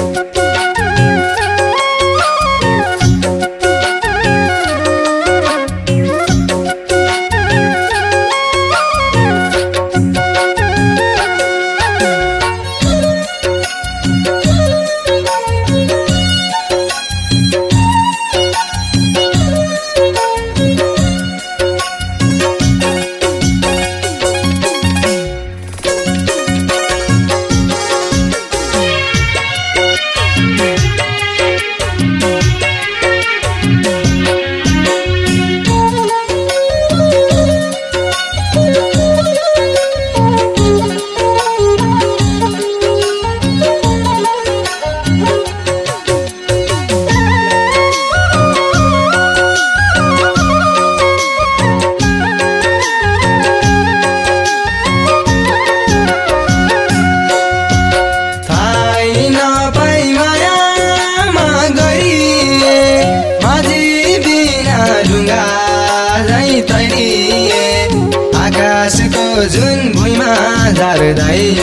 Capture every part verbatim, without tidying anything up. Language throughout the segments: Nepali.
आकाशको जुन भुइँमा झार्दैन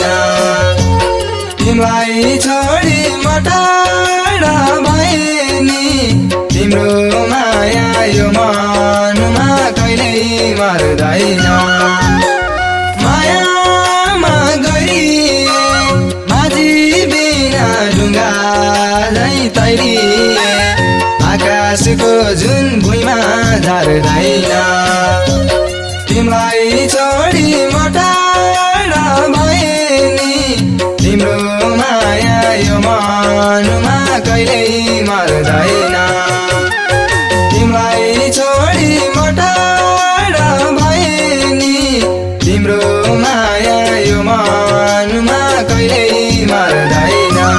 तिमीलाई छोडी म टाढा भए नि तिम्रो माया यो मनमा कहिल्यै मर्दैन मायामा गरिए माझी बिना ढुङ्गा झैँ तैरिए आकाशको जुन भुइँमा झार्दैन तिमीलाई छोडी म टाढा भए नि तिम्रो माया यो मनमा कहिल्यै मर्दैन तिमीलाई छोडी म टाढा भए नि तिम्रो माया यो मनमा कहिल्यै मर्दैन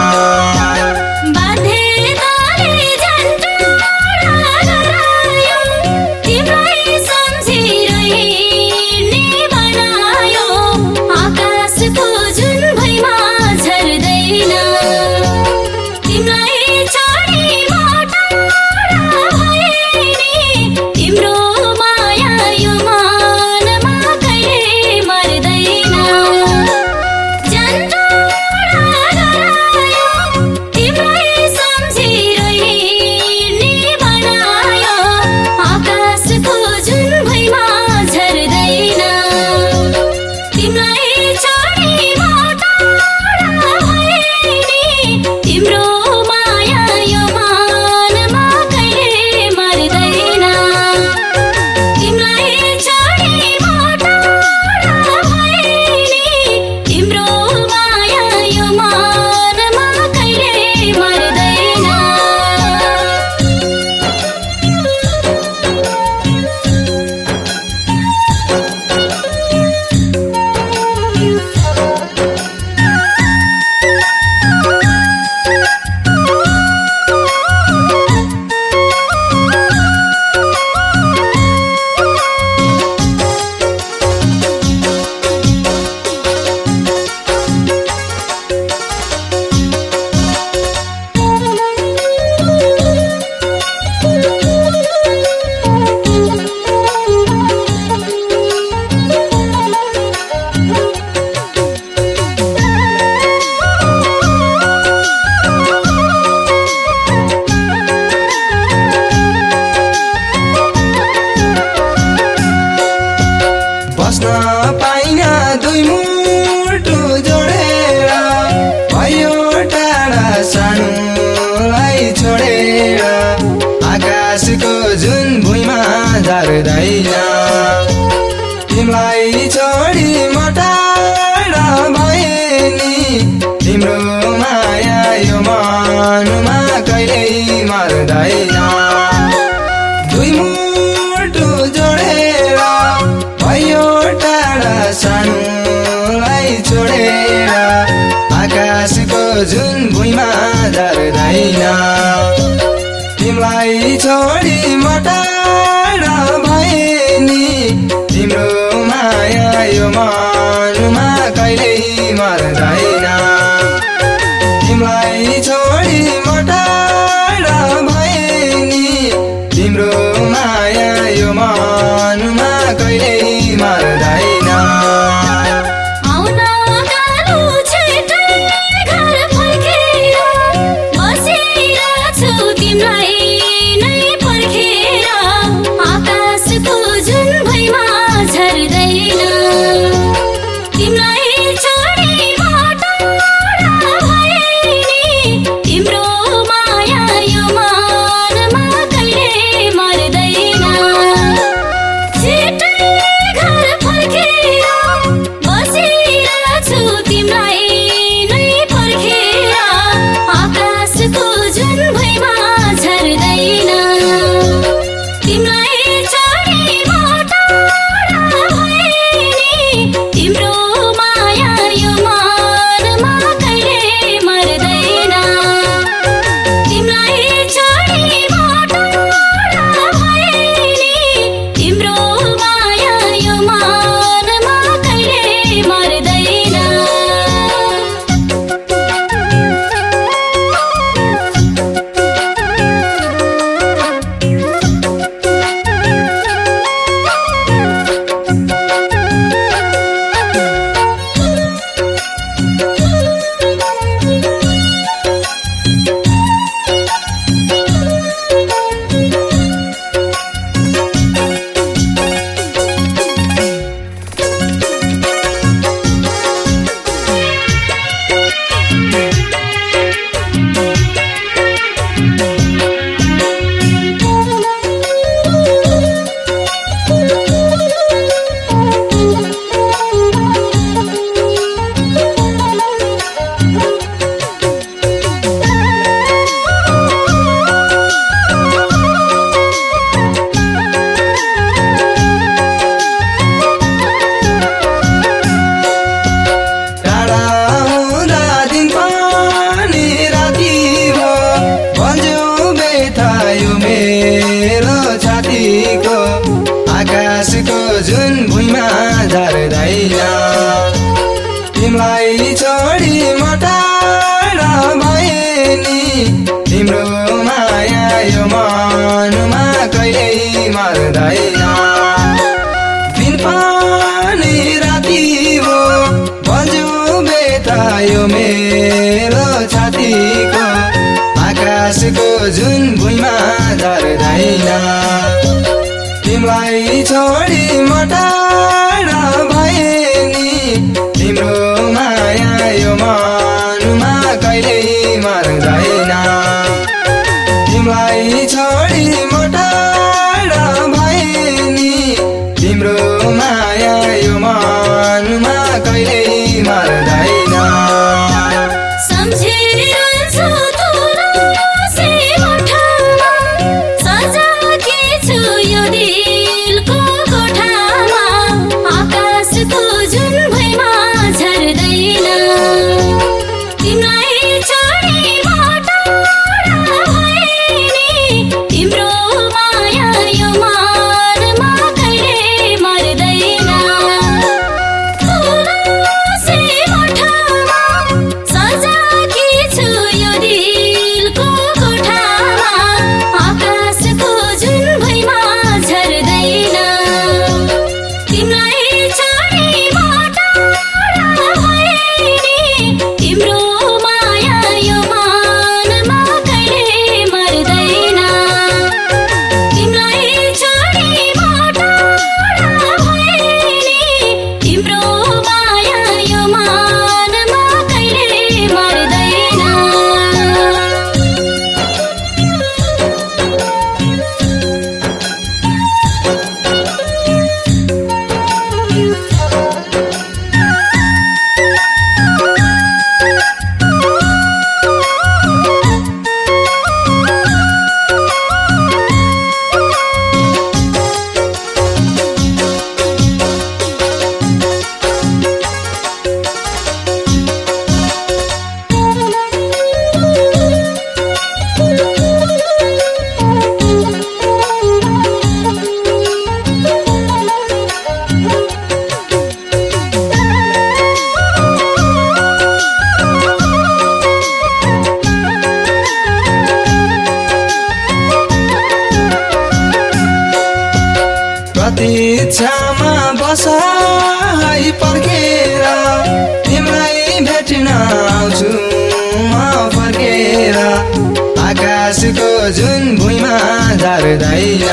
पाइना दुई मुटु जोडेर भयो टाढा सानोलाई छोडेर आकाशको जुन भुइँमा झार्दैन तिमीलाई छोडी म टाढा भए नि तिम्रो माया यो मनमा कहिल्यै मर्दैन दुई मुटु जोडेर भयो टाढा सानोलाई छोडेर आकाशको जुन भुइँमा झार्दैन तिमीलाई छोडी म टाढा भए नि तिम्रो माया यो मनमा कहिल्यै मर्दैन तिमीलाई छोडी म टाढा भए नि तिम्रो माया यो मनमा कहिल्यै मर्दैन आउन गाह्रो छैटै घर फर्केर मटाडा भए नि तिम्रो माया यो मनमा कहिल्यै मर्दैन दिन पानी राति हो बल्झ्यो बेथा यो मेरो छातीको आकाशको जुन भुइँमा झर्दैन तिमीलाई छोडी मटाडा भए नि तिम्रो माया यो मनमा कहिल्यै मर्दैन तिमीलाई छोडी मटाडा भए नि तिम्रो माया यो मनमा कहिल्यै मर्दैन प्रतीक्षामा बस है पर्खेर तिमीलाई भेट्न आउँछु म फर्केर आकाशको जुन भुइँमा झर्दैन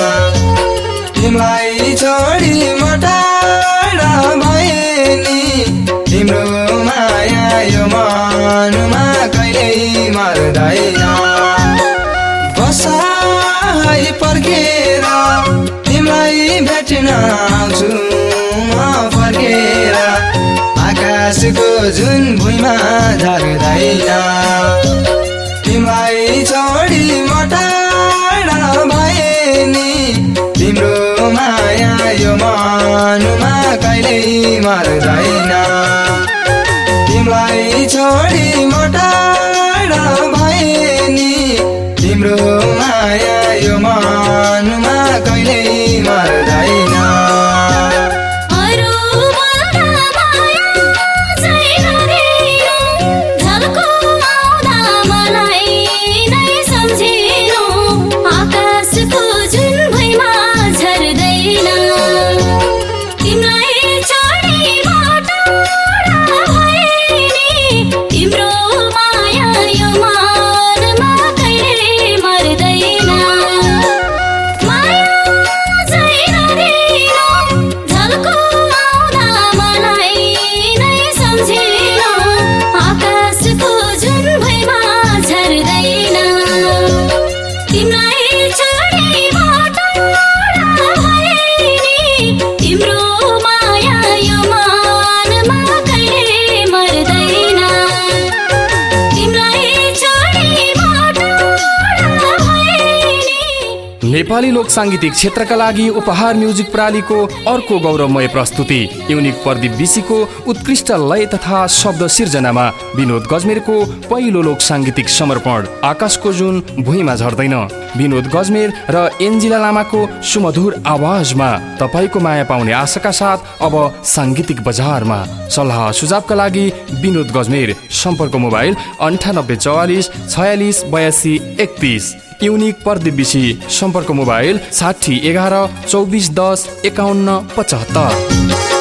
तिमीलाई छोडी मटाडा भए नि तिम्रो माया यो मनमा कहिल्यै मर्दैन बस है पर्खेर तिमीलाई भेट्न आउँछु म फर्केर आकाशको जुन भुइँमा झर्दैन तिमीलाई छोडी मटाडा भए नि तिम्रो माया यो मनमा कहिल्यै मर्दैन तिमीलाई छोडी मटाडा भए नि तिम्रो माया यो मनमा कहिल्यै मर्दैन तिमीलाई छोडी मटाडा नेपाली लोक साङ्गीतिक क्षेत्रका लागि उपहार म्युजिक प्रणालीको अर्को गौरवमय प्रस्तुति युनिक प्रदीप विशीको उत्कृष्ट लय तथा शब्द सिर्जनामा विनोद गजमेरको पहिलो लोक साङ्गीतिक समर्पण आकाशको जुन भुइँमा झर्दैन। विनोद गजमेर र एन्जिला लामाको सुमधुर आवाजमा तपाईँको माया पाउने आशाका साथ अब साङ्गीतिक बजारमा। सल्लाह सुझावका लागि विनोद गजमेर, सम्पर्क मोबाइल अन्ठानब्बे चौवालिस छयालिस बयासी एकतिस। युनिक प्रदीप विशी, सम्पर्क मोबाइल साठी एघार चौबिस दस एकाउन्न पचहत्तर।